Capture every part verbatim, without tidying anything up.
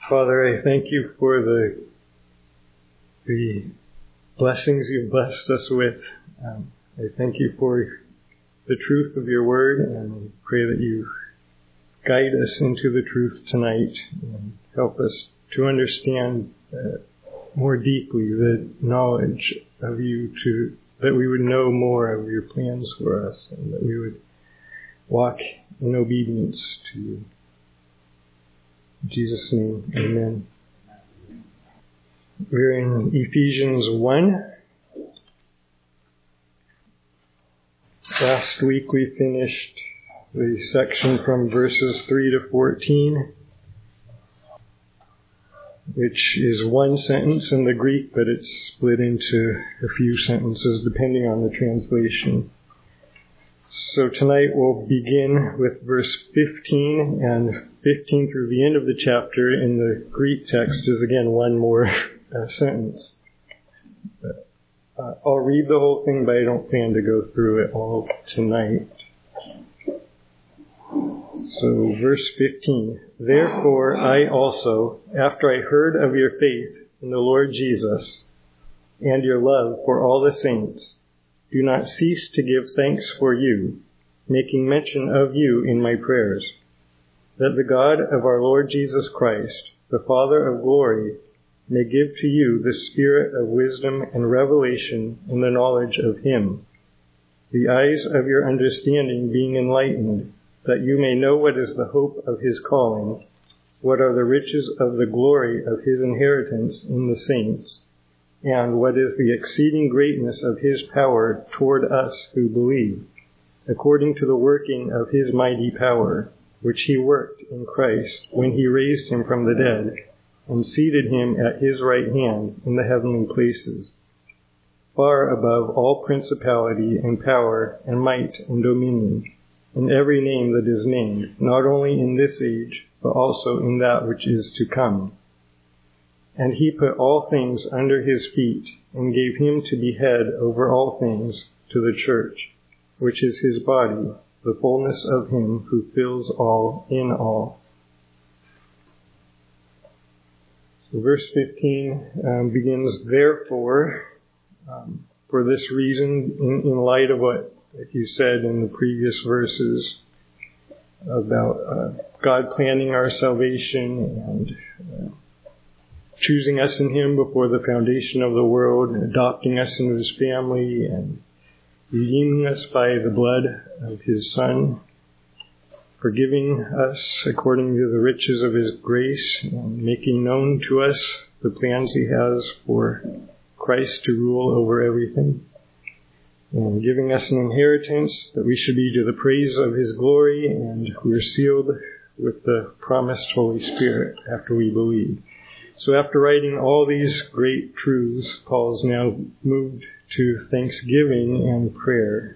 Father, I thank you for the the blessings you've blessed us with. Um, I thank you for the truth of your word, and I pray that you guide us into the truth tonight and help us to understand uh, more deeply the knowledge of you, to that we would know more of your plans for us, and that we would walk in obedience to you. In Jesus' name, amen. We're in Ephesians one. Last week we finished the section from verses three to fourteen, which is one sentence in the Greek, but it's split into a few sentences depending on the translation. So tonight we'll begin with verse fifteen, and fifteen through the end of the chapter in the Greek text is again one more uh, sentence. But, uh, I'll read the whole thing, but I don't plan to go through it all tonight. So verse fifteen, therefore I also, after I heard of your faith in the Lord Jesus and your love for all the saints, do not cease to give thanks for you, making mention of you in my prayers, that the God of our Lord Jesus Christ, the Father of glory, may give to you the spirit of wisdom and revelation in the knowledge of him, the eyes of your understanding being enlightened, that you may know what is the hope of his calling, what are the riches of the glory of his inheritance in the saints, and what is the exceeding greatness of his power toward us who believe, according to the working of his mighty power, which he worked in Christ when he raised him from the dead and seated him at his right hand in the heavenly places, far above all principality and power and might and dominion, and every name that is named, not only in this age, but also in that which is to come. And he put all things under his feet, and gave him to be head over all things to the church, which is his body, the fullness of him who fills all in all. So verse fifteen um, begins, therefore, um, for this reason, in, in light of what he said in the previous verses about uh, God planning our salvation and uh, choosing us in him before the foundation of the world, and adopting us into his family, and redeeming us by the blood of his Son, forgiving us according to the riches of his grace, and making known to us the plans he has for Christ to rule over everything, and giving us an inheritance that we should be to the praise of his glory, and we're sealed with the promised Holy Spirit after we believe. So after writing all these great truths, Paul's now moved to thanksgiving and prayer.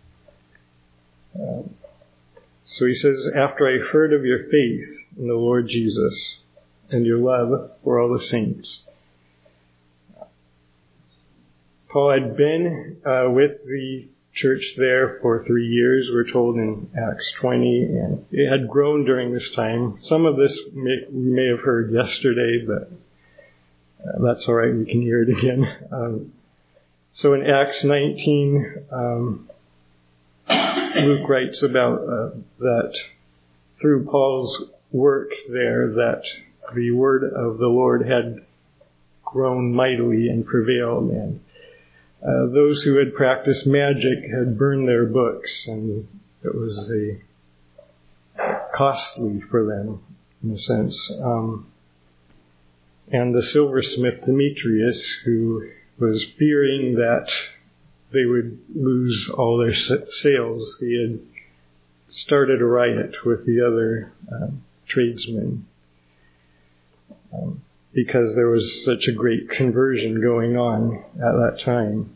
Um, so he says, after I heard of your faith in the Lord Jesus and your love for all the saints. Paul had been uh, with the church there for three years, we're told in Acts twenty, and it had grown during this time. Some of this may, we may have heard yesterday, but uh, that's all right, we can hear it again. Um, so in Acts nineteen, um, Luke writes about uh, that through Paul's work there, that the word of the Lord had grown mightily and prevailed, and Uh, those who had practiced magic had burned their books, and it was a costly for them, in a sense. Um, and the silversmith Demetrius, who was fearing that they would lose all their sales, he had started a riot with the other um, tradesmen, um, because there was such a great conversion going on at that time.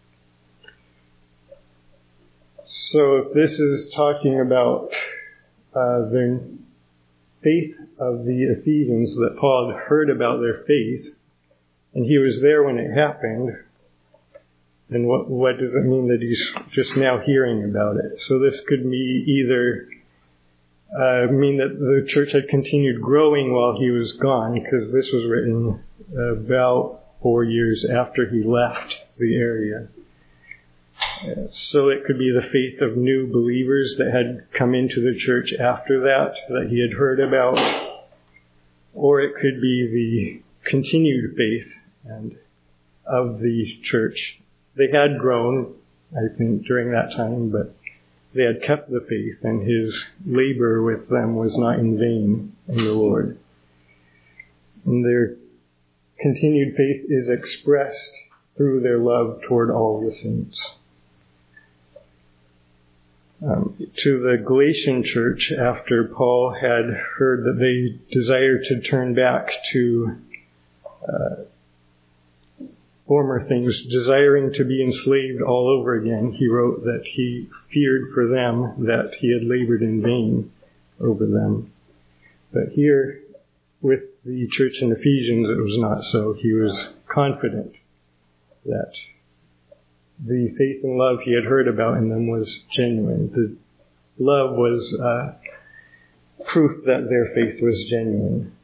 So if this is talking about uh, the faith of the Ephesians, that Paul had heard about their faith, and he was there when it happened, then what, what does it mean that he's just now hearing about it? So this could be either uh, mean that the church had continued growing while he was gone, because this was written about four years after he left the area. Uh, so it could be the faith of new believers that had come into the church after that, that he had heard about, or it could be the continued faith and of the church. They had grown, I think, during that time, but they had kept the faith, and his labor with them was not in vain in the Lord. And their continued faith is expressed through their love toward all the saints. Um, to the Galatian church, after Paul had heard that they desired to turn back to uh, former things, desiring to be enslaved all over again, he wrote that he feared for them that he had labored in vain over them. But here, with the church in Ephesians, it was not so. He was confident that the faith and love he had heard about in them was genuine. The love was uh, proof that their faith was genuine.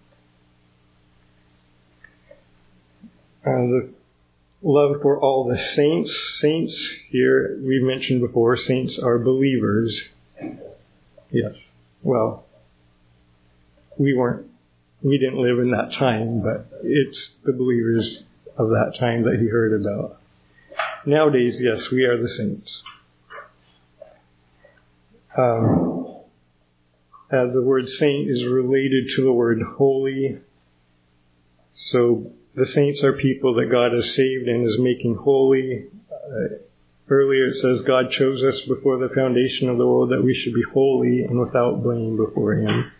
Uh, the love for all the saints. Saints, here we mentioned before, saints are believers. Yes. Well, we weren't, we didn't live in that time, but it's the believers of that time that he heard about. Nowadays, yes, we are the saints. Um, uh, the word saint is related to the word holy. So the saints are people that God has saved and is making holy. Uh, earlier it says God chose us before the foundation of the world that we should be holy and without blame before Him.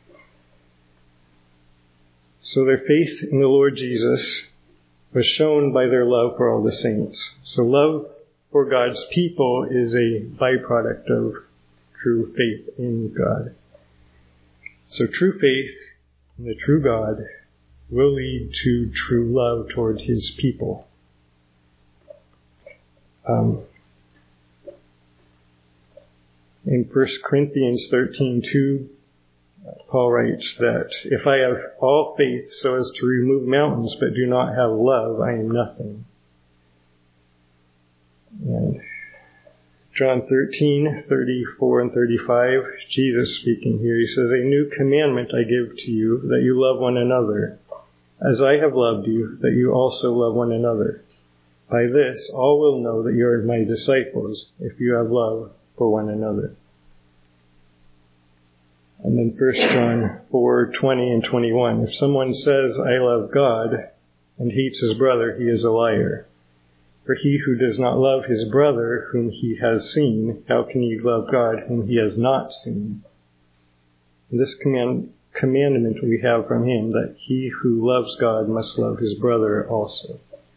So their faith in the Lord Jesus was shown by their love for all the saints. So love for God's people is a byproduct of true faith in God. So true faith in the true God will lead to true love toward His people. Um, in First Corinthians thirteen two, Paul writes that if I have all faith so as to remove mountains but do not have love, I am nothing. And John thirteen thirty-four and thirty-five, Jesus speaking here, he says, "A new commandment I give to you, that you love one another. As I have loved you, that you also love one another. By this, all will know that you are my disciples, if you have love for one another." And then First John four twenty and twenty-one, "If someone says, I love God, and hates his brother, he is a liar. For he who does not love his brother whom he has seen, how can he love God whom he has not seen? And this command commandment we have from him, that he who loves God must love his brother also."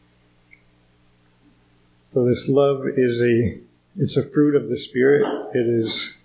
So this love is a, it's a fruit of the Spirit. It is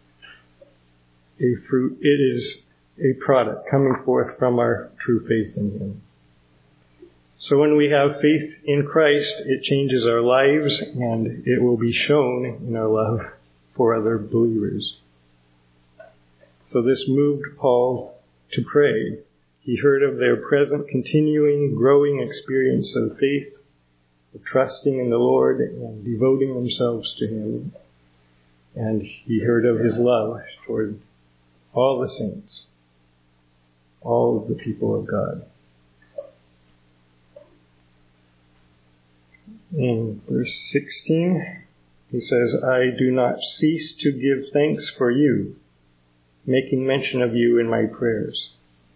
a fruit, it is a product coming forth from our true faith in Him. So when we have faith in Christ, it changes our lives, and it will be shown in our love for other believers. So this moved Paul to pray. He heard of their present, continuing, growing experience of faith, of trusting in the Lord and devoting themselves to Him. And he heard of His love toward all the saints, all of the people of God. In verse sixteen, he says, "I do not cease to give thanks for you, making mention of you in my prayers."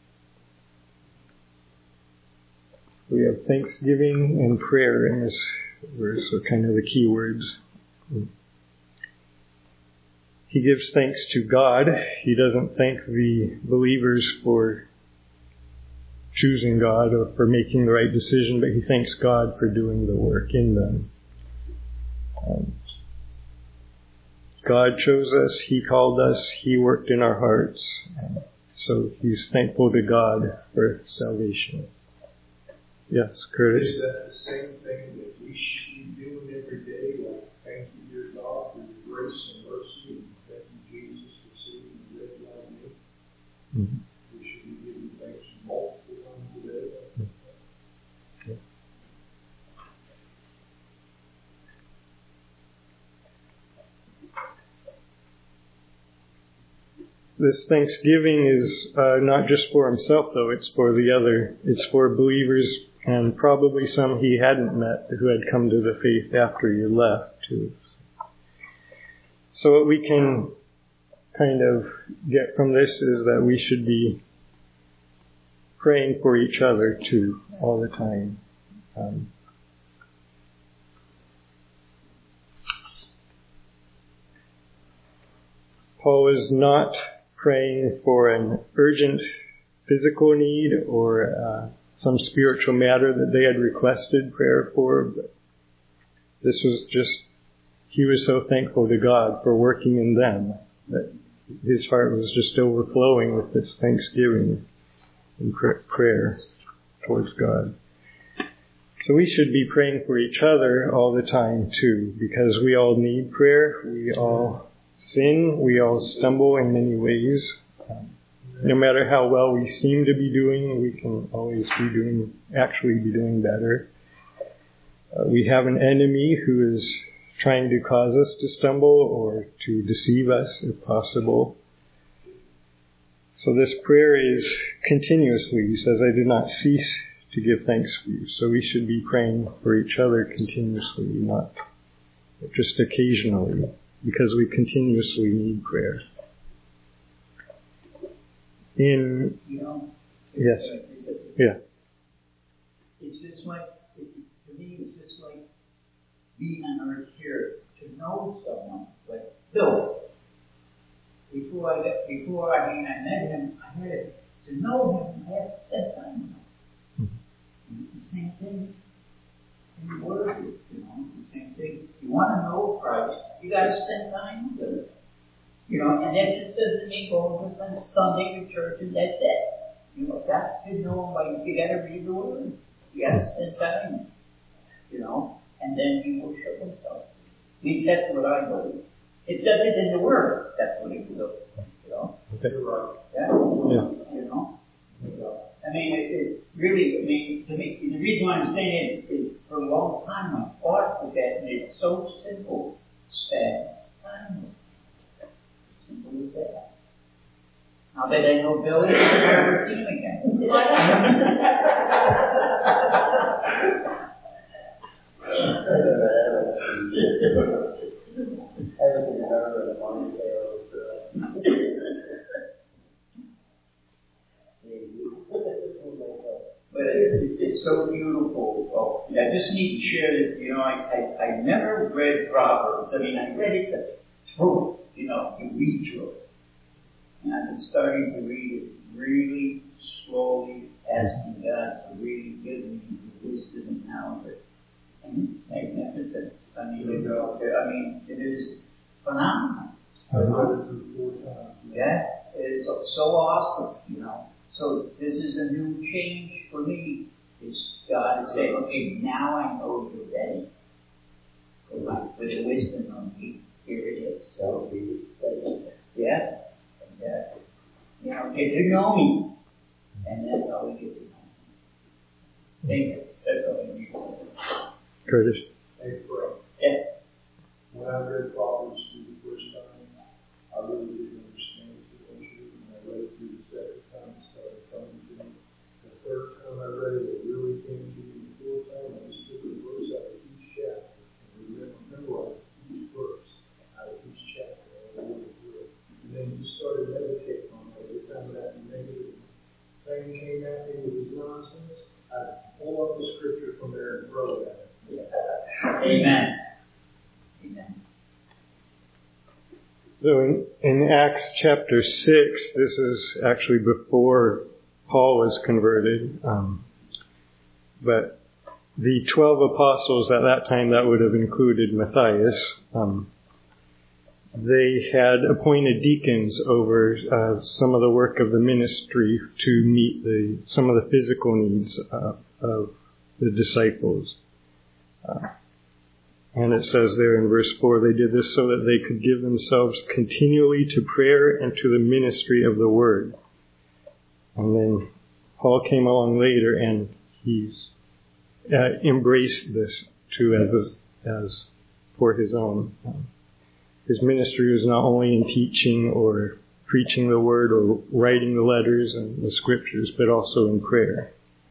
We have thanksgiving and prayer in this verse, are kind of the key words. He gives thanks to God. He doesn't thank the believers for choosing God or for making the right decision, but he thanks God for doing the work in them. Um, God chose us. He called us. He worked in our hearts. So he's thankful to God for salvation. Yes, Curtis? Is that the same thing that we should be doing every day? Like, thank you, dear God, for your grace and mercy, and thank you, Jesus, for seeing the red light Mm-hmm. We should be giving thanks multiple times a day. Yeah. This thanksgiving is uh, not just for himself, though. It's for the other. It's for believers and probably some he hadn't met who had come to the faith after you left, too. So what we can kind of get from this is that we should be praying for each other, too, all the time. Um, Paul is not praying for an urgent physical need or uh, some spiritual matter that they had requested prayer for, but this was just, he was so thankful to God for working in them that his heart was just overflowing with this thanksgiving and prayer towards God. So we should be praying for each other all the time too, because we all need prayer. We all sin. We all stumble in many ways. Um, no matter how well we seem to be doing, we can always be doing, actually be doing better. Uh, we have an enemy who is trying to cause us to stumble or to deceive us if possible. So this prayer is continuously. He says, I do not cease to give thanks for you. So we should be praying for each other continuously, not just occasionally, because we continuously need prayer. In, you know, yes, yeah. It's just like, it, to me, it's just like being on earth here, to know someone, like Bill. Before I, got, before I mean, I met him, I had to know him, I had to spend time with him. And it's the same thing in the Word, you know, it's the same thing. You want to know Christ, you got to spend time with him. You know, and that just doesn't mean going just on Sunday to church and that's it. You know, got to know him, like, you got to read the Word. You got to spend time, you know, and then he will show himself. At least that's what I believe. It says it in the Word. That's what he will do. You know? Okay. Yeah. Yeah. You know? I mean, it, it really, I mean, to me, the reason why I'm saying it is for a long time I fought with that, and it's so simple. Spend time with him. Simple as that. Now that I know Billy, I'll never see him again. But it, it's so beautiful. Oh, I just need to share that, you know, I, I, I never read Proverbs. I mean, I read it through, you know, you read through it. And I've been starting to read it really slowly, asking God to really give me the wisdom and knowledge. And it's magnificent. I mean, you know, I mean, it is phenomenal. I read it through four times. Yeah, it's so awesome, you know. So this is a new change for me. Is God is saying, okay, now I know you're ready. With the wisdom on me, here it is. So, yeah. And, uh, you know, get to know me. And that's how we get to know me. Thank you. That's all I need to say. Curtis. Hey, Frank. Yes. When I read Proverbs through the first time, I really didn't understand it too much. When I read it through the second time, it started coming to me. The third time I read it, it really came to me. The fourth time, I just took a verse out of each chapter and remember, memorized each verse out of each chapter and I went through it. And then you started meditating on it. Every time that negative thing came at me with his nonsense, I'd pull up the scripture from there and throw it at it. Amen. Amen. So in, in Acts chapter six, this is actually before Paul was converted. Um, but the twelve apostles at that time, that would have included Matthias, um, they had appointed deacons over uh, some of the work of the ministry to meet the some of the physical needs uh, of the disciples. Uh, and it says there in verse four, they did this so that they could give themselves continually to prayer and to the ministry of the word. And then Paul came along later, and he's uh, embraced this too as a, as for his own. Um, his ministry was not only in teaching or preaching the word or writing the letters and the scriptures, but also in prayer.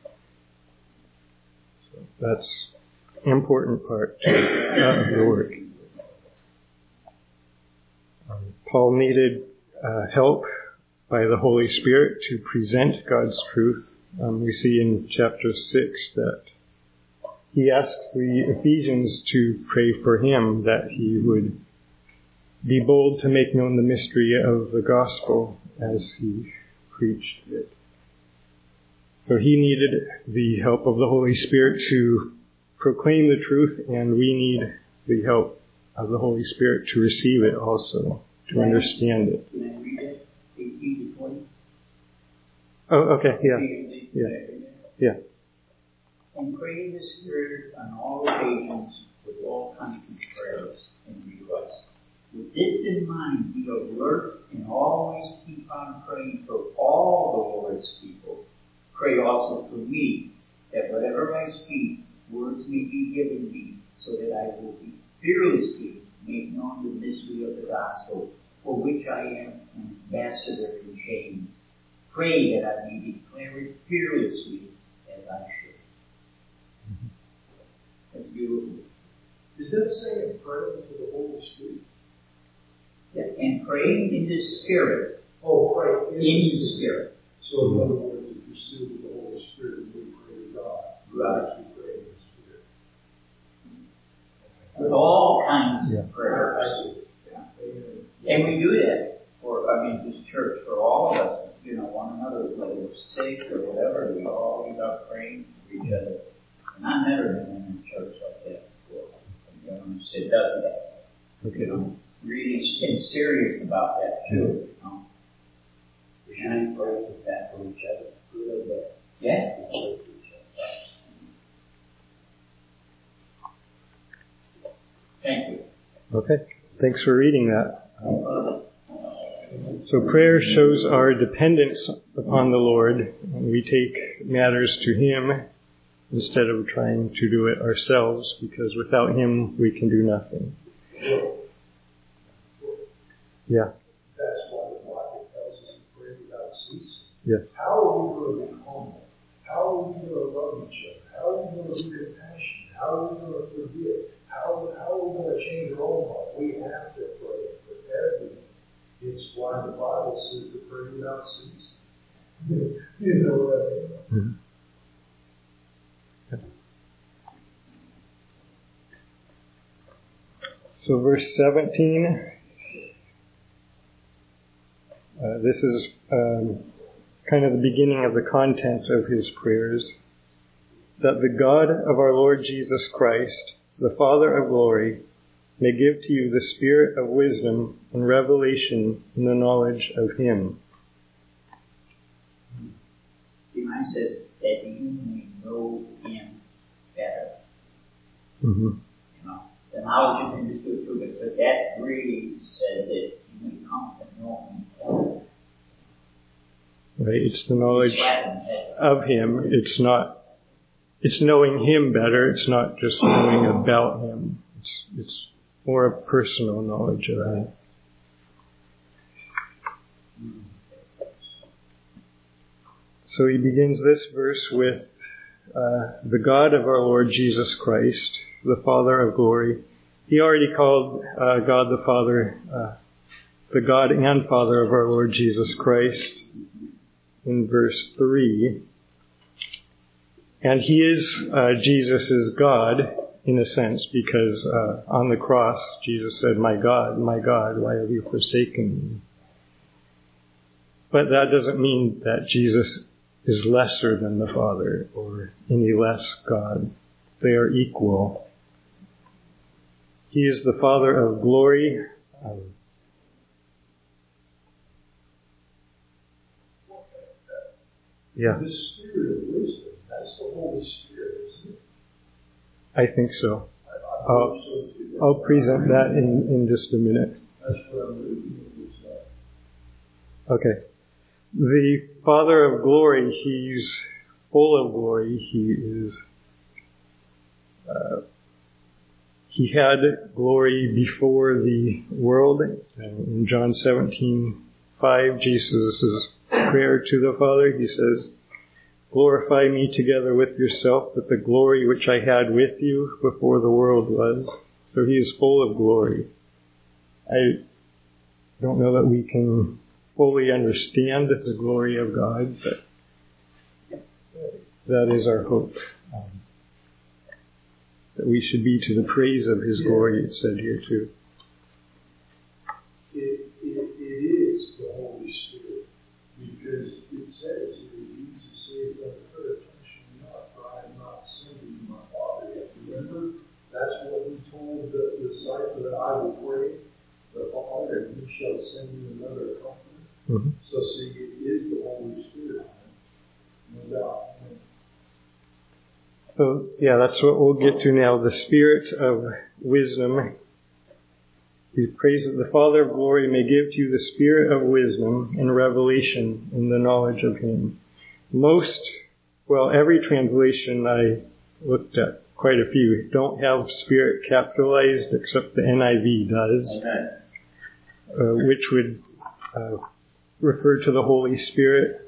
So that's an important part to, uh, of the work. Um, Paul needed uh, help by the Holy Spirit to present God's truth. Um, we see in chapter six that he asks the Ephesians to pray for him, that he would be bold to make known the mystery of the gospel as he preached it. So he needed the help of the Holy Spirit to proclaim the truth, and we need the help of the Holy Spirit to receive it also, to understand it. Can I read it? eighteen to twenty? Oh, okay, yeah. Yeah. Yeah. And pray in the Spirit on all occasions with all kinds of prayers and requests. With this in mind, be alert and always keep on praying for all the Lord's people. Pray also for me, that whatever I speak, words may be given me, so that I will be fearlessly make known the mystery of the gospel, for which I am an ambassador in chains. Pray that I may declare it fearlessly as I should. Mm-hmm. That's beautiful. Is that saying praying to the Holy Spirit? Yeah, and praying in the Spirit. Oh, pray in, in the the Spirit. So in other words, if you see with the Holy Spirit, we pray to God. Right. We pray in the Spirit. With all kinds yeah. of prayers. Yeah. And we do that for, I mean, this church, for all of us, you know, one another, whether we're sick or whatever, we always are praying for each other. And I've never been in a church like that before. You know, it does that. Okay. You know, really getting serious about that too. You know, we should pray with that for each other. A little bit. Yeah. Thank you. Okay. Thanks for reading that. So prayer shows our dependence upon the Lord, and we take matters to Him instead of trying to do it ourselves, because without Him we can do nothing. Yeah. That's why the Bible tells us to pray without ceasing. Yes. How are we going to be humble? How are we going to love each other? How are we going to be compassionate? How are we going to forgive? How, how are we going to change our own heart? We have to pray for everything. It's why the Bible says to pray without ceasing. You know what I mean? Mm-hmm. So verse seventeen, uh, this is um, kind of the beginning of the content of his prayers. That the God of our Lord Jesus Christ, the Father of glory, may give to you the spirit of wisdom and revelation in the knowledge of Him. He reminds us that you may know Him better. Mm-hmm. You know, the knowledge of Him is good too, but that really says that you may come to know Him better. Right, it's the knowledge of Him. It's not. It's knowing Him better. It's not just knowing about Him. It's it's more a personal knowledge of Him. So he begins this verse with uh, the God of our Lord Jesus Christ, the Father of glory. He already called uh, God the Father, uh, the God and Father of our Lord Jesus Christ in verse three. And He is uh, Jesus' God, in a sense, because uh, on the cross, Jesus said, "My God, my God, why have you forsaken me?" But that doesn't mean that Jesus is lesser than the Father or any less God. They are equal. He is the Father of glory. Um, yeah. The spirit of wisdom, that's the Holy Spirit, isn't it? I think so. I, I I'll, so I'll present that in, in just a minute. That's what I'm reading. Okay. The Father of glory, he's full of glory. He is, uh, he had glory before the world. In John seventeen five, Jesus' prayer to the Father, he says, glorify me together with yourself with the glory which I had with you before the world was. So he is full of glory. I don't know that we can fully understand the glory of God, but that is our hope. Um, that we should be to the praise of his glory, it's said here too. It, it, it is the Holy Spirit, because it says that Jesus said, "But touch me not, for I am not sending to my Father yet." Remember, that's what he told the disciple, that I will pray the Father, and he shall send you another comforter. Mm-hmm. So see, it is the Holy Spirit, no doubt. So, yeah, that's what we'll get to now. The Spirit of wisdom. He prays that the Father of glory may give to you the spirit of wisdom and revelation in the knowledge of him. Most, well, every translation I looked at, quite a few, don't have spirit capitalized except the N I V does, uh, which would uh, refer to the Holy Spirit.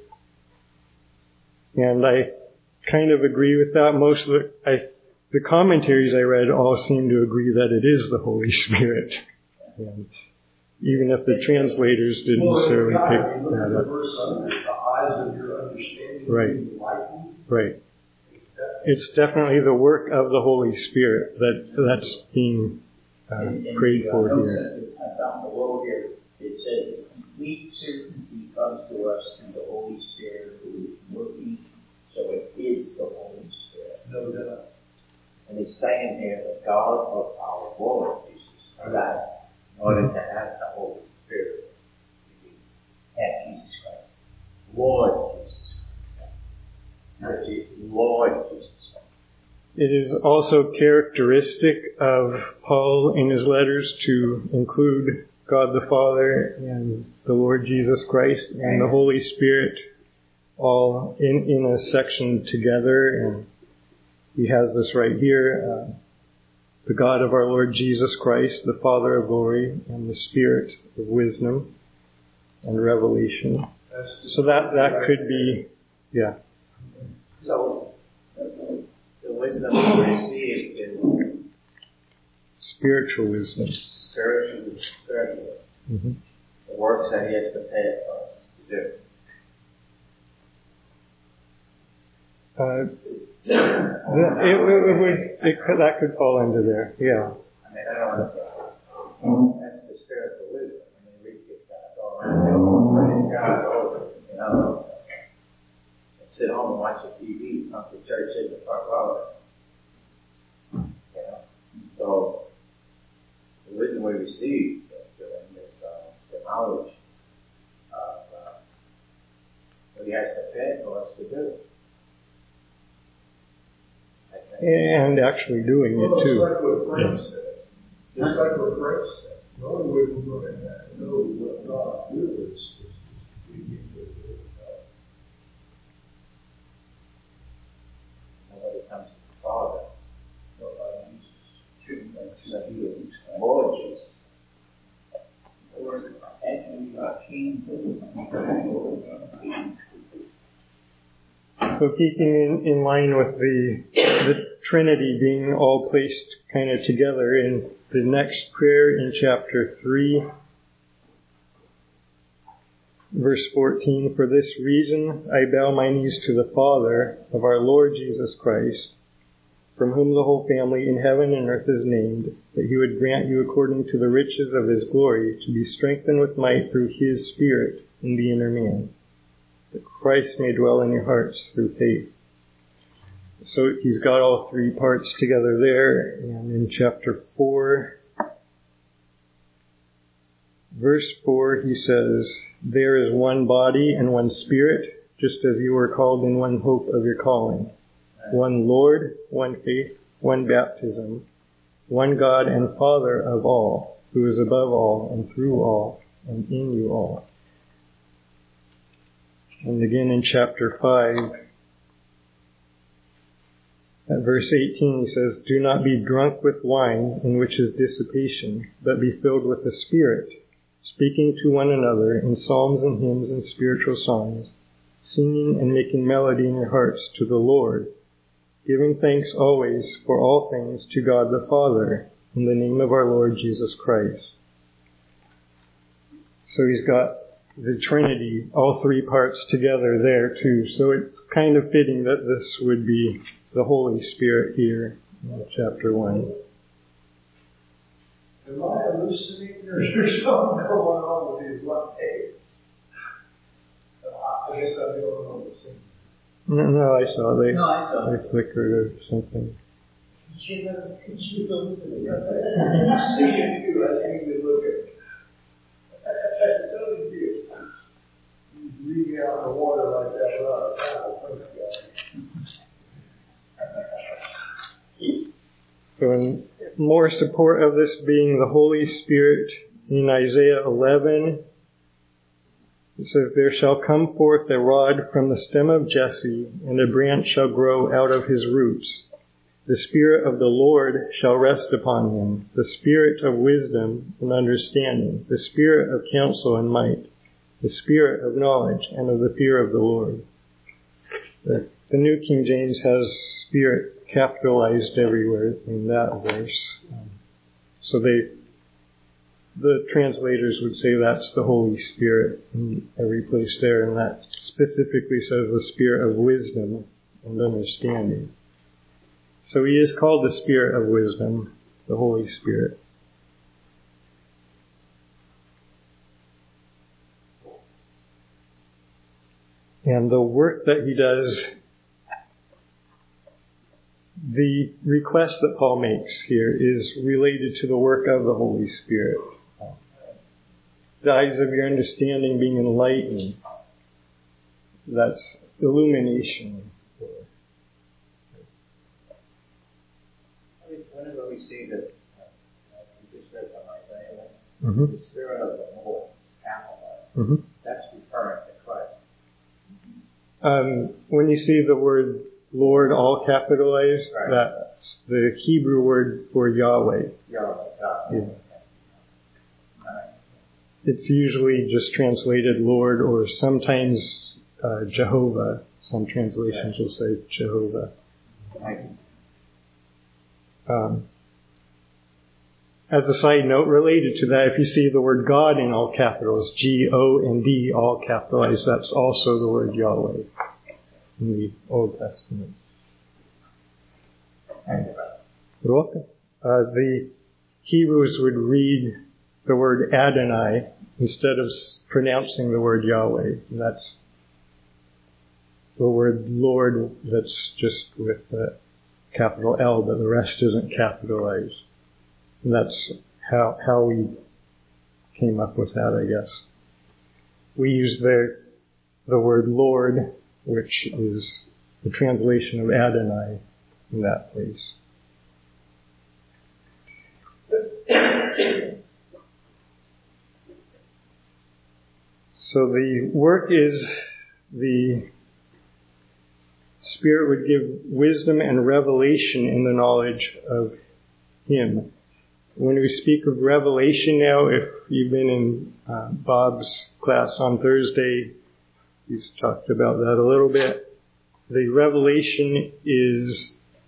And I kind of agree with that. Most of the, I, the commentaries I read all seem to agree that it is the Holy Spirit. And even if the translators didn't well, necessarily got, pick that the up. verse under, the eyes of your understanding Right. being enlightened. Right. It's definitely the work of the Holy Spirit that that's being uh, And, and prayed the, for uh, here. I found below here, it says, the complete certainty comes to us through the Holy Spirit who is working, so it is the Holy Spirit. No doubt. And it's saying here, the God of our Lord Jesus Christ, in order to have the Holy Spirit, you have Jesus Christ. Lord Jesus Christ. Not Jesus, Lord Jesus Christ. It is also characteristic of Paul in his letters to include God the Father and the Lord Jesus Christ and the Holy Spirit all in, in a section together. And he has this right here. Uh, the God of our Lord Jesus Christ, the Father of glory, and the Spirit of wisdom and revelation. So that, that could be, yeah. So, the wisdom we receive is Spiritual wisdom. spiritual, spiritual. Mm-hmm. The works that he has prepared for us to do. Uh, it, it, it would, it could, that could fall into there, yeah. I mean, I don't know. That's the spiritual wisdom. I mean, we get that all around. Praise God over, you know. And sit home and watch the T V, come to church in the front row. You know? So, the wisdom we receive during this, uh, the knowledge of uh, what he has prepared for us to do. And actually doing Well, it it's too. like what Frank said. Just like what Frank said. The only way we're going to know what God will is to begin with it. Nobody comes to the Father. Nobody uses except he is Lord Jesus. Lord, and uh, King. So keeping in, in line with the, the Trinity being all placed kind of together in the next prayer in chapter three, verse fourteen, for this reason I bow my knees to the Father of our Lord Jesus Christ, from whom the whole family in heaven and earth is named, that he would grant you according to the riches of his glory to be strengthened with might through his Spirit in the inner man, that Christ may dwell in your hearts through faith. So he's got all three parts together there. And in chapter four, verse four, he says, there is one body and one Spirit, just as you were called in one hope of your calling. One Lord, one faith, one baptism, one God and Father of all, who is above all and through all and in you all. And again in chapter five, at verse eighteen, he says, "Do not be drunk with wine, in which is dissipation, but be filled with the Spirit, speaking to one another in psalms and hymns and spiritual songs, singing and making melody in your hearts to the Lord, giving thanks always for all things to God the Father, in the name of our Lord Jesus Christ." So he's got the Trinity, all three parts together there too. So it's kind of fitting that this would be the Holy Spirit here in chapter one. Am I hallucinating, or is there something going on with these left hands? I guess I'm the only one that's seen. No, no, I saw they, No, I saw. they flickered or something. She knows, she knows it. You see it too. I see you look at it. It's only you. He's reading out the water like that without a towel. Thanks, guys. So in more support of this being the Holy Spirit, in Isaiah eleven, it says, "There shall come forth a rod from the stem of Jesse, and a branch shall grow out of his roots. The Spirit of the Lord shall rest upon him, the Spirit of wisdom and understanding, the Spirit of counsel and might, the Spirit of knowledge and of the fear of the Lord." The, the New King James has Spirit capitalized everywhere in that verse. Um, so they, the translators would say that's the Holy Spirit in every place there, and that specifically says the Spirit of wisdom and understanding. So he is called the Spirit of wisdom, the Holy Spirit. And the work that he does, the request that Paul makes here is related to the work of the Holy Spirit. The eyes of your understanding being enlightened. That's illumination. Whenever we see that, uh, we just read from Isaiah, Mm-hmm. the Spirit of the Lord is capitalized. Mm-hmm. That's referring to Christ. Um, when you see the word Lord all capitalized, Right. that's the Hebrew word for Yahweh. Yahweh, God. Yeah. Right. It's usually just translated Lord, or sometimes uh, Jehovah. Some translations will say Jehovah. Thank you. Um, as a side note related to that, if you see the word God in all capitals, G O and D all capitalized, that's also the word Yahweh in the Old Testament. Thank you. You're welcome. Uh, the Hebrews would read the word Adonai instead of pronouncing the word Yahweh. And that's the word Lord that's just with the capital L, but the rest isn't capitalized. And that's how how we came up with that, I guess. We use the the word Lord, which is the translation of Adonai in that place. So the work is the Spirit would give wisdom and revelation in the knowledge of Him. When we speak of revelation now, if you've been in uh, Bob's class on Thursday, he's talked about that a little bit. The revelation is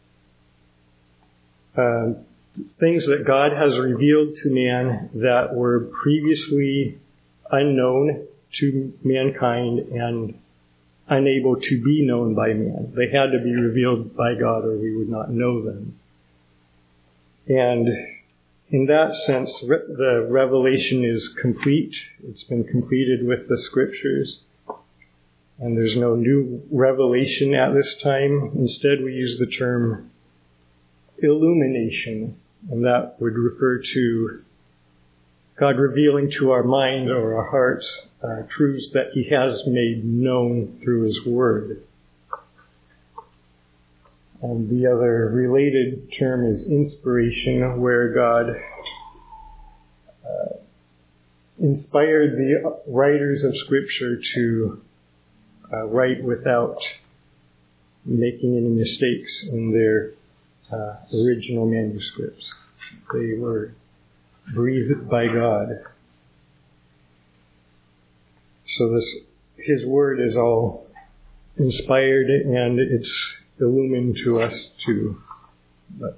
uh, things that God has revealed to man that were previously unknown to mankind and unable to be known by man. They had to be revealed by God or we would not know them. And in that sense, the revelation is complete. It's been completed with the Scriptures. And there's no new revelation at this time. Instead, we use the term illumination. And that would refer to God revealing to our mind or our hearts uh, truths that He has made known through His Word. And the other related term is inspiration, where God uh, inspired the writers of Scripture to uh, write without making any mistakes in their uh, original manuscripts. They were breathed by God. So this, His Word is all inspired and it's illumined to us too. But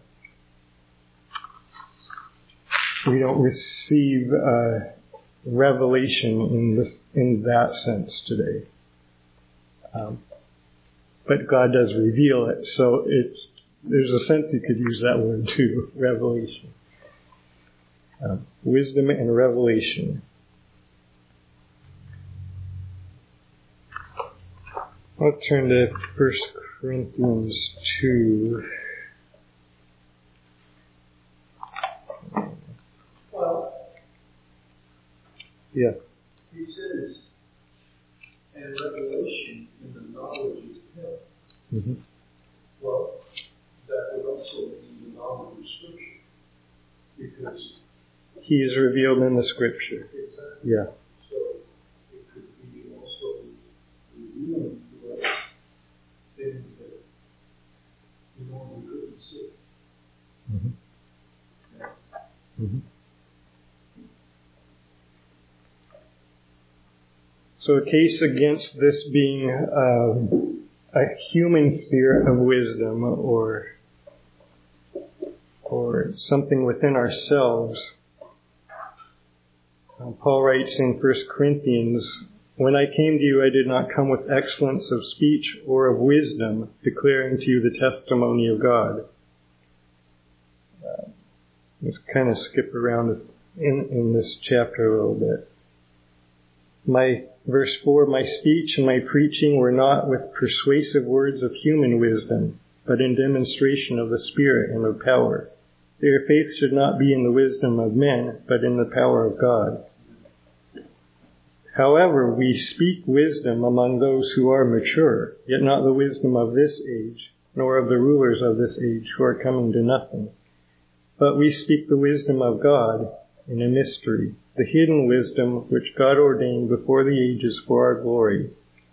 we don't receive uh, revelation in this, in that sense today. Um, but God does reveal it, so it's there's a sense you could use that word too, revelation. Um, wisdom and revelation. I'll turn to First Corinthians two. Well, yeah. He says, and revelation in the knowledge of Him. Mm-hmm. Well, that would also mean the knowledge of Scripture, because He is revealed in the Scripture. Exactly. Yeah. So it could be also revealing to us things that we normally couldn't see. Mm-hmm. Yeah. Mm-hmm. So a case against this being uh, a human spirit of wisdom or or something within ourselves. Uh, Paul writes in First Corinthians, "When I came to you, I did not come with excellence of speech or of wisdom, declaring to you the testimony of God." Uh, let's kind of skip around in, in this chapter a little bit. My verse four, "My speech and my preaching were not with persuasive words of human wisdom, but in demonstration of the Spirit and of power. Their faith should not be in the wisdom of men, but in the power of God. However, we speak wisdom among those who are mature, yet not the wisdom of this age, nor of the rulers of this age who are coming to nothing. But we speak the wisdom of God in a mystery, the hidden wisdom which God ordained before the ages for our glory."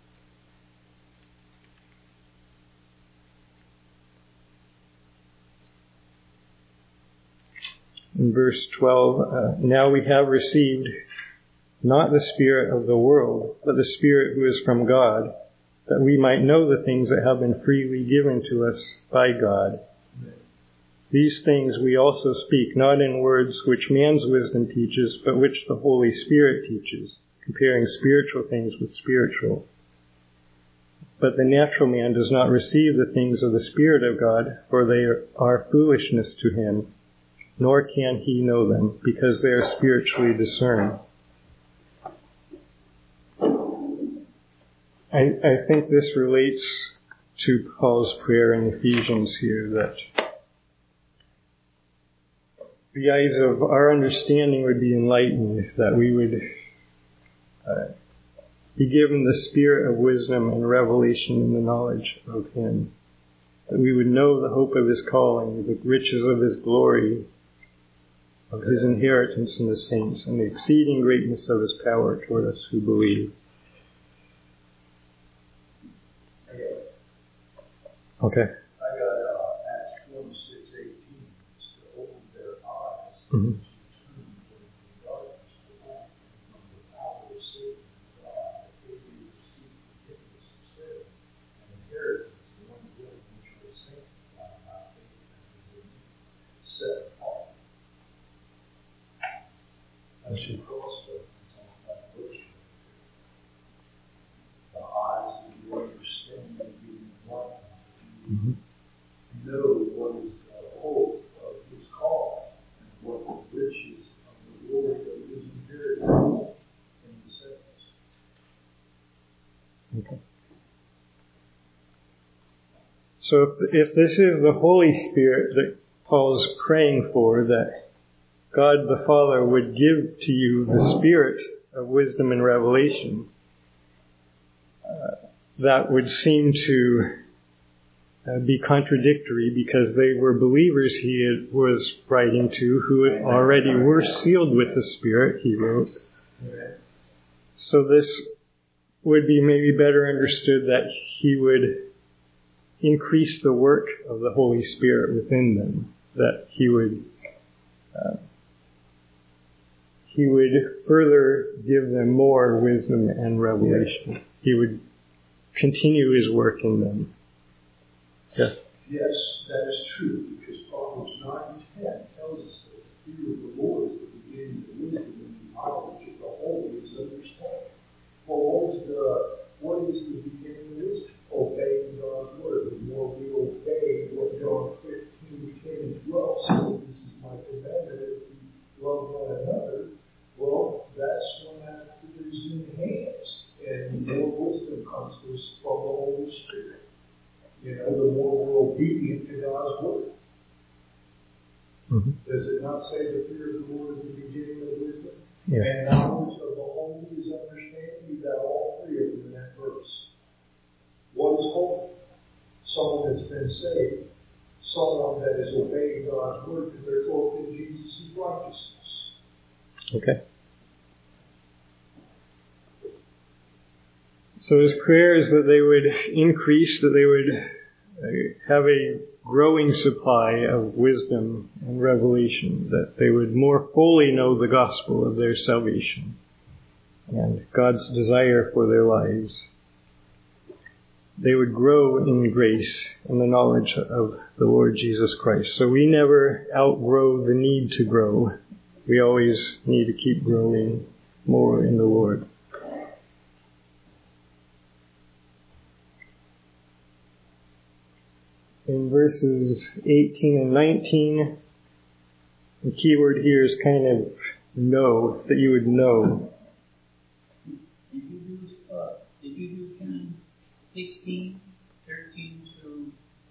In verse twelve, uh, "Now we have received not the spirit of the world, but the Spirit who is from God, that we might know the things that have been freely given to us by God. These things we also speak, not in words which man's wisdom teaches, but which the Holy Spirit teaches, comparing spiritual things with spiritual. But the natural man does not receive the things of the Spirit of God, for they are foolishness to him, nor can he know them, because they are spiritually discerned." I, I think this relates to Paul's prayer in Ephesians here, that the eyes of our understanding would be enlightened, that we would uh, be given the spirit of wisdom and revelation in the knowledge of Him, that we would know the hope of His calling, the riches of His glory, of His inheritance in the saints, and the exceeding greatness of His power toward us who believe. Okay. I got uh, Acts twenty-six eighteen. It's to open their eyes, Mm-hmm. to turn from the darkness to light, and from the power of Satan to God, that they may receive forgiveness of sin and inheritance in one will which was sanctified by faith and belief, set apart. I should also on that verse. The eyes of your understanding being enlightened. Mm-hmm. Know what is the hope of His call and what the riches of the glory of His inheritance in the saints. Okay. So if, if this is the Holy Spirit that Paul's praying for, that God the Father would give to you the spirit of wisdom and revelation, uh, that would seem to uh, be contradictory, because they were believers he was writing to who already were sealed with the Spirit, he wrote. So this would be maybe better understood that he would increase the work of the Holy Spirit within them, that he would uh, he would further give them more wisdom and revelation. He would continue his work in them. Yes. Yes, that is true, because Proverbs nine ten tells us that the fear of the Lord is the beginning of wisdom, and the knowledge of the holy is understanding. Well, what is the what is the beginning of wisdom? Obeying God's word. The more we obey what John fifteen, ten, and twelve says, this is my commandment, if we love one another, well, that's when that is enhanced, and more wisdom comes to us from the Holy Spirit. You know, the more we're obedient to God's word. Mm-hmm. Does it not say the fear of the Lord is the beginning of wisdom? Yeah. And knowledge of the holy is understanding? You've got all three of them in that verse. What is holy? Someone that's been saved. Someone that is obeying God's word because they're clothed in Jesus' righteousness. Okay. So his prayer is that they would increase, that they would have a growing supply of wisdom and revelation, that they would more fully know the gospel of their salvation and God's desire for their lives. They would grow in grace and the knowledge of the Lord Jesus Christ. So we never outgrow the need to grow. We always need to keep growing more in the Lord. In verses eighteen and nineteen, the key word here is kind of know, that you would know. Did you do, uh, did you do John sixteen, thirteen to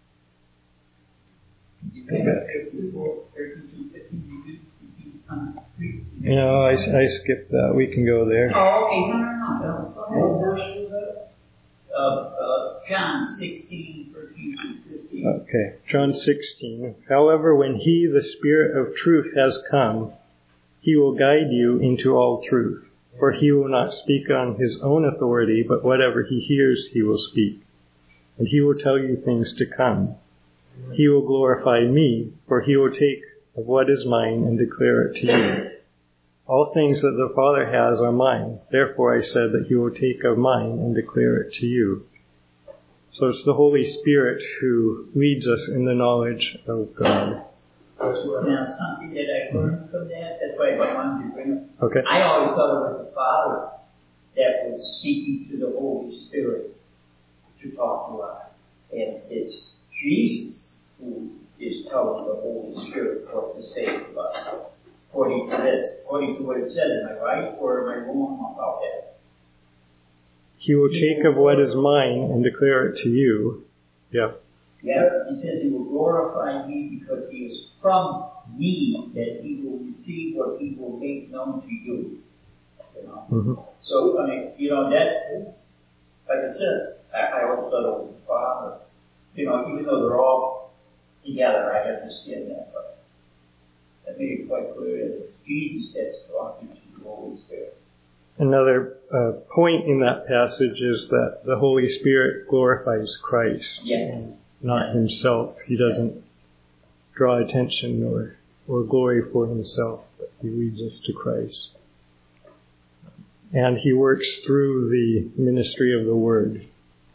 thirteen to fifteen? Did you, did you um, No, I, I skipped that. We can go there. Oh, okay. No, no, no. Go ahead. What verse was that? Uh, uh, John sixteen, thirteen to fifteen. Okay, John sixteen. However, when he, the Spirit of truth, has come, he will guide you into all truth. For he will not speak on his own authority, but whatever he hears, he will speak. And he will tell you things to come. He will glorify me, for he will take of what is mine and declare it to you. All things that the Father has are mine. Therefore I said that he will take of mine and declare it to you. So it's the Holy Spirit who leads us in the knowledge of God. Now, something that I learned from that, that's why I wanted to bring up. Okay. I always thought it was the Father that was speaking to the Holy Spirit to talk to us. And it's Jesus who is telling the Holy Spirit what to say to us. According to this, according to what it says, am I right or am I wrong about that? He will take of what is mine and declare it to you. Yeah. Yeah, he says he will glorify me because he is from me that he will receive what he will make known to you. You know? Mm-hmm. So, I mean, you know, that, like I said, I, I always thought it was the Father. You know, even though they're all together, I understand that, but that made it quite clear that it's Jesus that's talking to the Holy Spirit. Another uh, point in that passage is that the Holy Spirit glorifies Christ, Yeah. not himself. He doesn't draw attention or, or glory for himself, but he leads us to Christ. And he works through the ministry of the Word.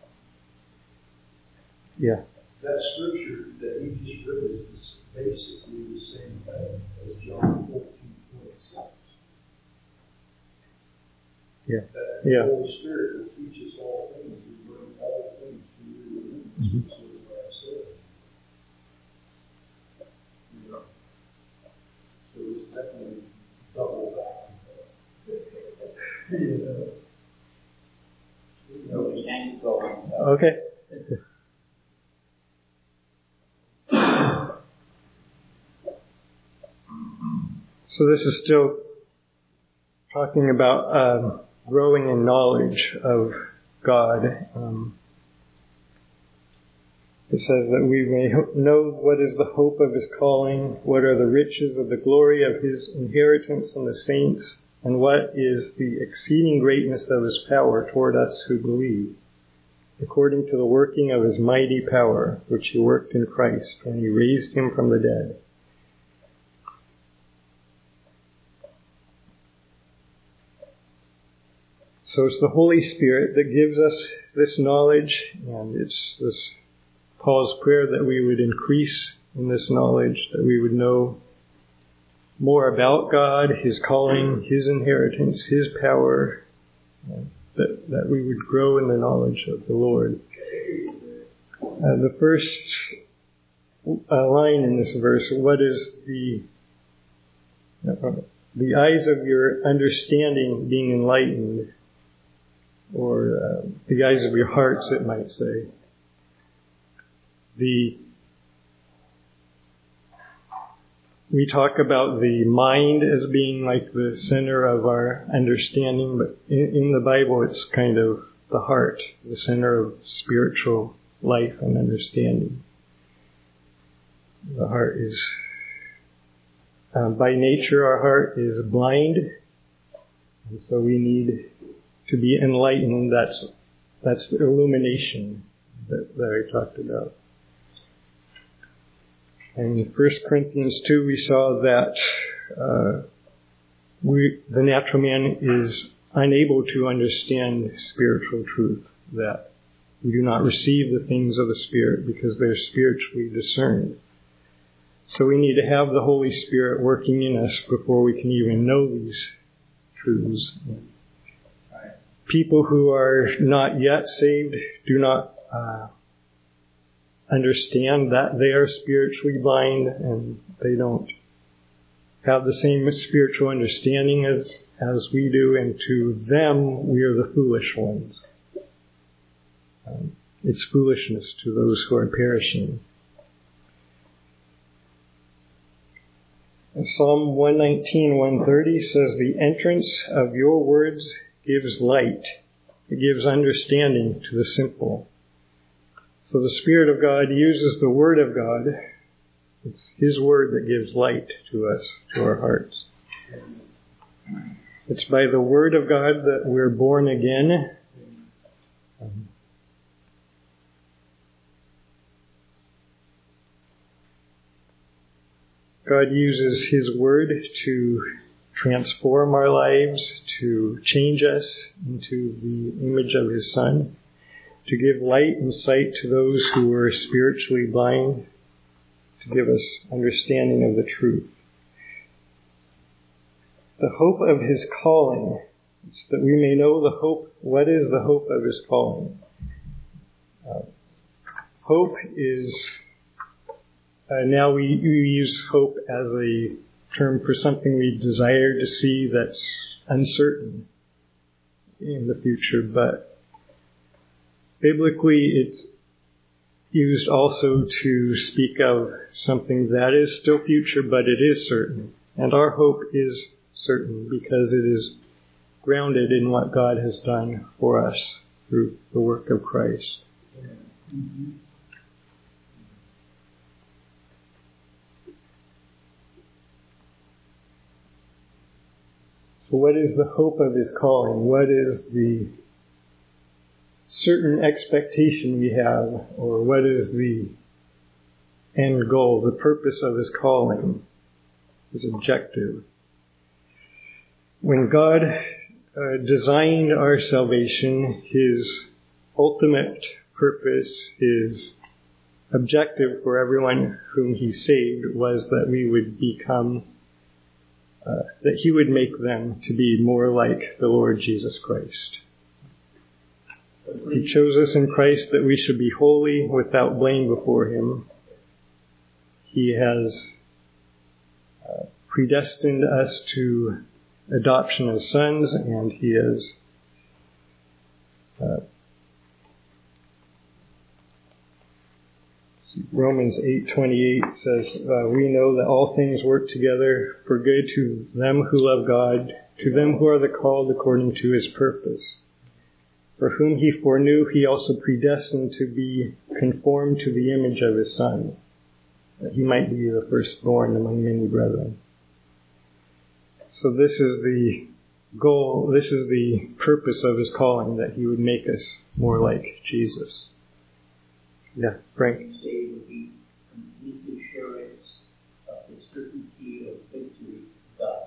Yeah. That scripture that he just read is basically the same thing as John fourteen twenty-six. Yeah. That Yeah. the Holy Spirit will teach us all things and bring all things to your remembrance. Mm-hmm. That's what I said. You know? So it's definitely double back. You know? Okay, thank you, Lord. Okay. So this is still talking about um, growing in knowledge of God. Um, it says that we may ho- know what is the hope of his calling, what are the riches of the glory of his inheritance in the saints, And what is the exceeding greatness of his power toward us who believe, according to the working of his mighty power, which he worked in Christ when he raised him from the dead. So it's the Holy Spirit that gives us this knowledge, and it's this Paul's prayer that we would increase in this knowledge, that we would know more about God, his calling, his inheritance, his power, that, that we would grow in the knowledge of the Lord. Uh, the first uh, line in this verse, what is the uh, the eyes of your understanding being enlightened, or uh, the eyes of your hearts, it might say. The We talk about the mind as being like the center of our understanding, but in, in the Bible it's kind of the heart, the center of spiritual life and understanding. The heart is, uh, by nature our heart is blind, and so we need to be enlightened. That's, that's the illumination that, that I talked about. And in First Corinthians two, we saw that uh, we, the natural man is unable to understand spiritual truth, that we do not receive the things of the Spirit because they're spiritually discerned. So we need to have the Holy Spirit working in us before we can even know these truths. People who are not yet saved do not uh, understand that they are spiritually blind, and they don't have the same spiritual understanding as, as we do, and to them we are the foolish ones. Um, it's foolishness to those who are perishing. And Psalm one nineteen, one thirty says, the entrance of your words gives light. It gives understanding to the simple. So the Spirit of God uses the Word of God. It's His Word that gives light to us, to our hearts. It's by the Word of God that we're born again. Um, God uses His Word to transform our lives, to change us into the image of His Son, to give light and sight to those who are spiritually blind, to give us understanding of the truth. The hope of His calling, it's that we may know the hope. What is the hope of His calling? Uh, hope is, uh, now we, we use hope as a term for something we desire to see that's uncertain in the future, but biblically, it's used also to speak of something that is still future, but it is certain. And our hope is certain because it is grounded in what God has done for us through the work of Christ. Mm-hmm. So what is the hope of His calling? What is the certain expectation we have, or what is the end goal, the purpose of His calling, His objective? When God uh, designed our salvation, His ultimate purpose, His objective for everyone whom He saved was that we would become, uh, that He would make them to be more like the Lord Jesus Christ. He chose us in Christ that we should be holy, without blame before Him. He has uh, predestined us to adoption as sons, and He has uh, Romans eight twenty-eight says, uh, we know that all things work together for good to them who love God, to them who are the called according to His purpose. For whom He foreknew, He also predestined to be conformed to the image of His Son, that He might be the firstborn among many brethren. So this is the goal, this is the purpose of his calling, that he would make us more like Jesus. Yeah, Frank. Say would be complete assurance of the certainty of victory of God.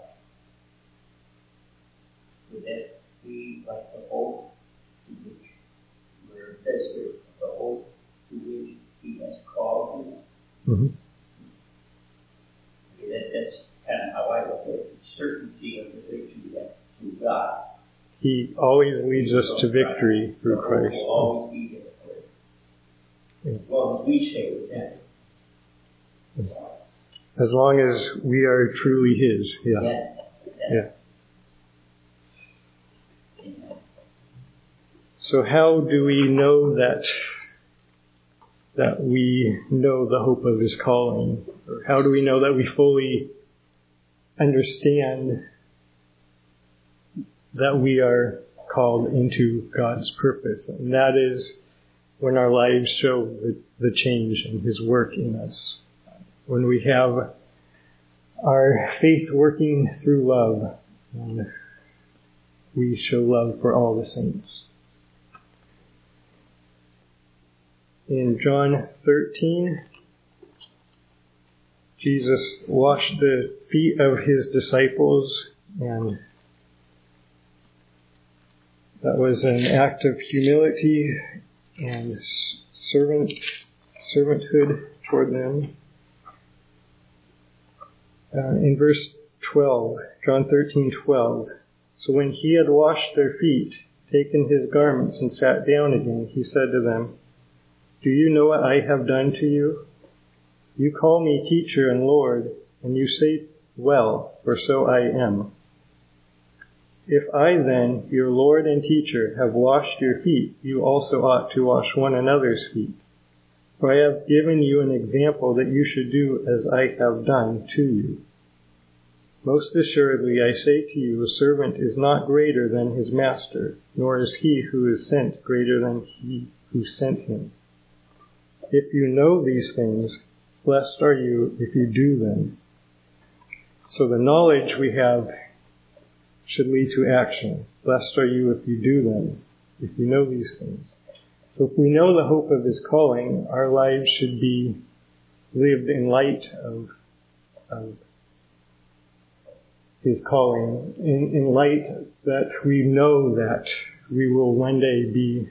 Would that be like the hope to which we're desperate, the hope to which he has called you? Mm-hmm. Okay, that, that's kind of how I look at it. Certainty of the victory that through God. He always leads us to victory through Christ. Will always be there for it. As long as we stay with him. As, as long as we are truly his. Yeah. Yeah. Yeah. Yeah. So how do we know that that we know the hope of his calling? Or how do we know that we fully understand that we are called into God's purpose? And that is when our lives show the, the change in his work in us. When we have our faith working through love, and we show love for all the saints. In John thirteen, Jesus washed the feet of his disciples, and that was an act of humility and servant servanthood toward them. Uh, in verse twelve, John thirteen twelve, so when he had washed their feet, taken his garments, and sat down again, he said to them, "Do you know what I have done to you? You call me teacher and Lord, and you say, well, for so I am. If I then, your Lord and teacher, have washed your feet, you also ought to wash one another's feet. For I have given you an example that you should do as I have done to you. Most assuredly, I say to you, a servant is not greater than his master, nor is he who is sent greater than he who sent him. If you know these things, blessed are you if you do them." So the knowledge we have should lead to action. Blessed are you if you do them, if you know these things. So if we know the hope of his calling, our lives should be lived in light of, of his calling, in, in light that we know that we will one day be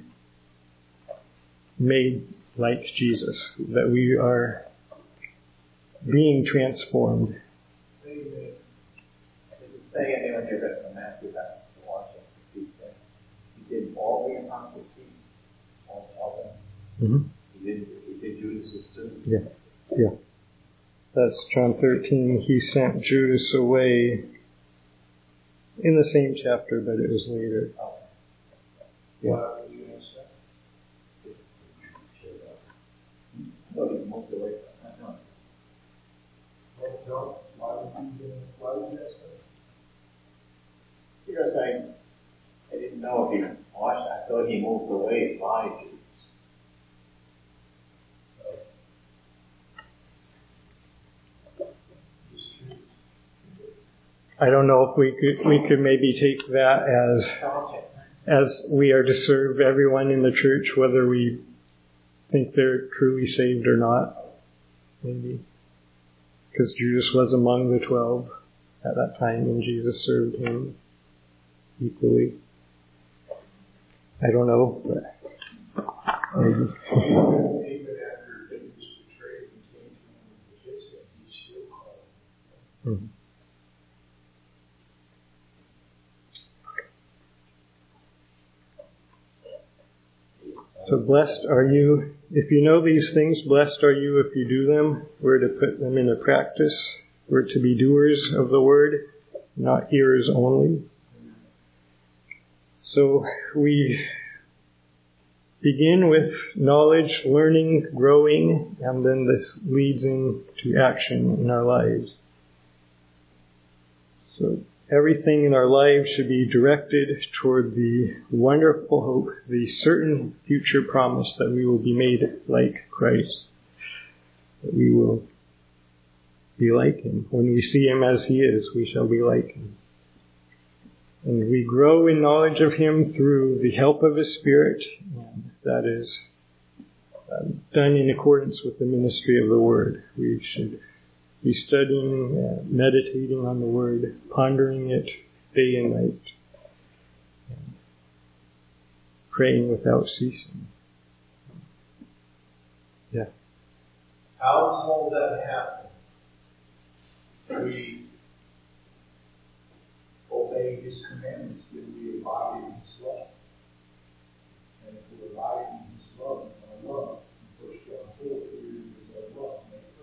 made like Jesus, that we are being transformed. Does it say anyone here that the Matthew that to wash the feet there? He did all the apostles' feet, all, all of them. Mm-hmm. He did. He did Judas's too. Yeah, yeah. That's John thirteen. He sent Judas away in the same chapter, but it was later. Oh. Yeah. Why were you going to say? I thought he moved away from that. No. Well, John, why would you, why would you ask that? Because I, I didn't know if he washed. I thought he moved away by Judas. I don't know if we could we could maybe take that as as we are to serve everyone in the church, whether we think they're truly saved or not. Maybe because Judas was among the twelve at that time, and Jesus served him equally. I don't know, but maybe. Even after he was betrayed and came to him and kissed him, he still called him. Mm-hmm. So blessed are you if you know these things. Blessed are you if you do them. We're to put them into practice. We're to be doers of the word, not hearers only. So we begin with knowledge, learning, growing, and then this leads into action in our lives. So everything in our lives should be directed toward the wonderful hope, the certain future promise that we will be made like Christ, that we will be like him. When we see him as he is, we shall be like him. And we grow in knowledge of Him through the help of His Spirit. And that is uh, done in accordance with the ministry of the Word. We should be studying, uh, meditating on the Word, pondering it day and night, and praying without ceasing. Yeah. How does all that happen? We obey His commandments, that we abide in His love. And if we abide in His love, our love, in First John four, here is our love made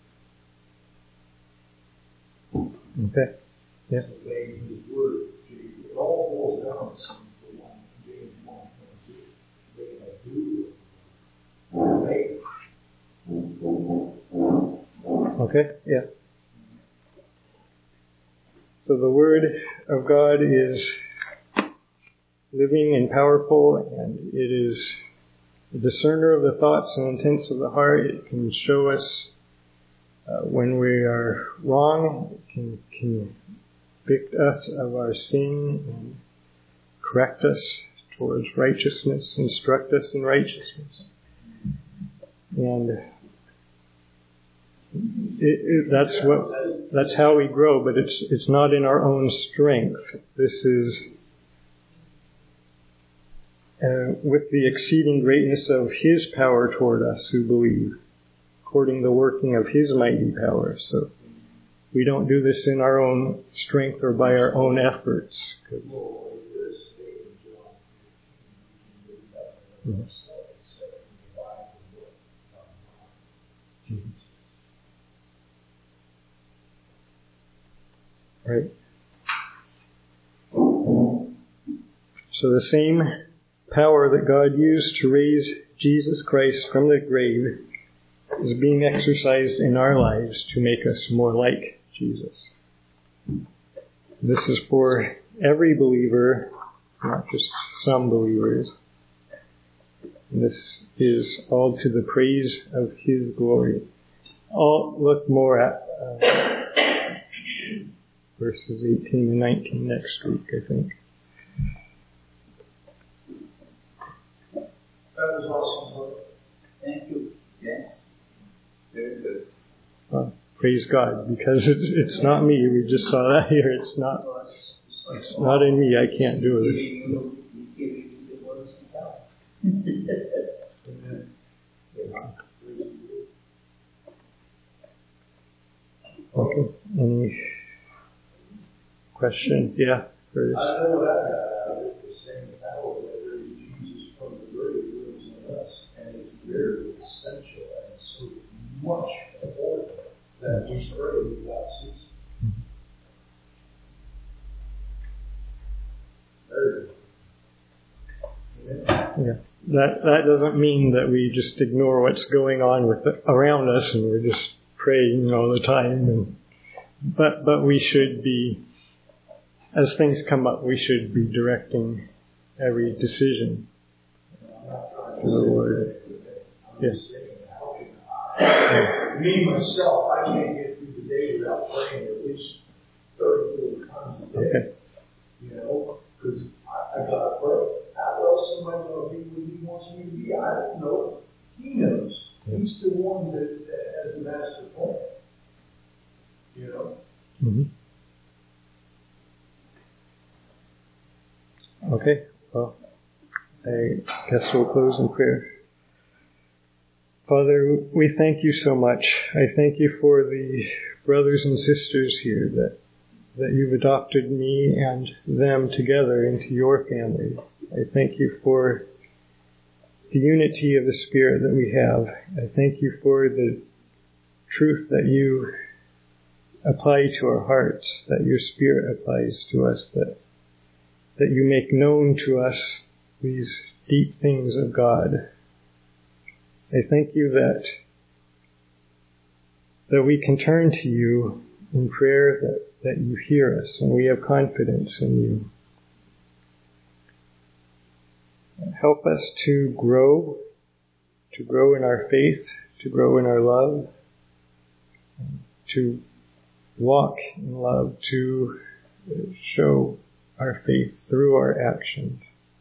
perfect. Okay. Yeah. Obeying His word. It all boils down to something one, James one twenty-two. They that do obey. Okay, yeah. So the Word of God is living and powerful, and it is a discerner of the thoughts and intents of the heart. It can show us uh, when we are wrong. It can convict us of our sin and correct us towards righteousness, instruct us in righteousness. And It, it, that's what, that's how we grow, but it's, it's not in our own strength. This is, uh, with the exceeding greatness of His power toward us who believe, according to the working of His mighty power. So we don't do this in our own strength or by our own efforts. Mm-hmm. Mm-hmm. Right. So the same power that God used to raise Jesus Christ from the grave is being exercised in our lives to make us more like Jesus. This is for every believer, not just some believers. And this is all to the praise of His glory. I'll look more at uh, verses eighteen and nineteen next week, I think. That was awesome. Thank you. Yes. Very good. Uh, praise God, because it's it's not me. We just saw that here. It's not. It's not in me. I can't do this. He's giving you the words to tell. Okay. Any question? Yeah. I know that uh, the same power that raised Jesus from the grave lives in us, and it's very essential and so much important that we pray without ceasing. Very good. Yeah. That that doesn't mean that we just ignore what's going on with the, around us and we're just praying all the time. And but but we should be, as things come up, we should be directing every decision to the Lord. Yes. Yeah. Me, myself, I can't get through the day without praying at least thirty, forty times a day. Okay. You know, because I, I got to pray. How else am I going to be what He wants me to be? I don't know. He knows. He's the one that, that has the master plan. You know? Mm-hmm. Okay, well, I guess we'll close in prayer. Father, we thank You so much. I thank You for the brothers and sisters here, that that You've adopted me and them together into Your family. I thank You for the unity of the Spirit that we have. I thank You for the truth that You apply to our hearts, that Your Spirit applies to us, that that You make known to us these deep things of God. I thank You that that we can turn to You in prayer, that, that You hear us, and we have confidence in You. Help us to grow, to grow in our faith, to grow in our love, to walk in love, to show our faith through our actions.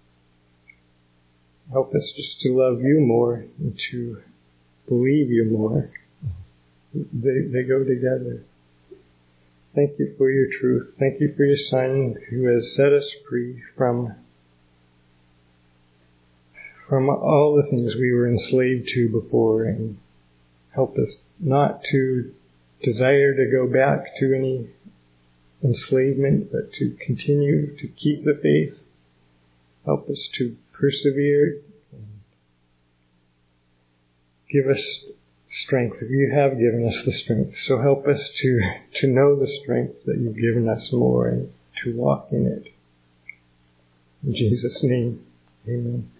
Help us just to love you more and to believe you more. They, they go together. Thank you for your truth. Thank you for your Son who has set us free from, from all the things we were enslaved to before, and help us not to desire to go back to any enslavement, but to continue to keep the faith. Help us to persevere. Give us strength. You have given us the strength. So help us to, to know the strength that you've given us more and to walk in it. In Jesus' name, amen.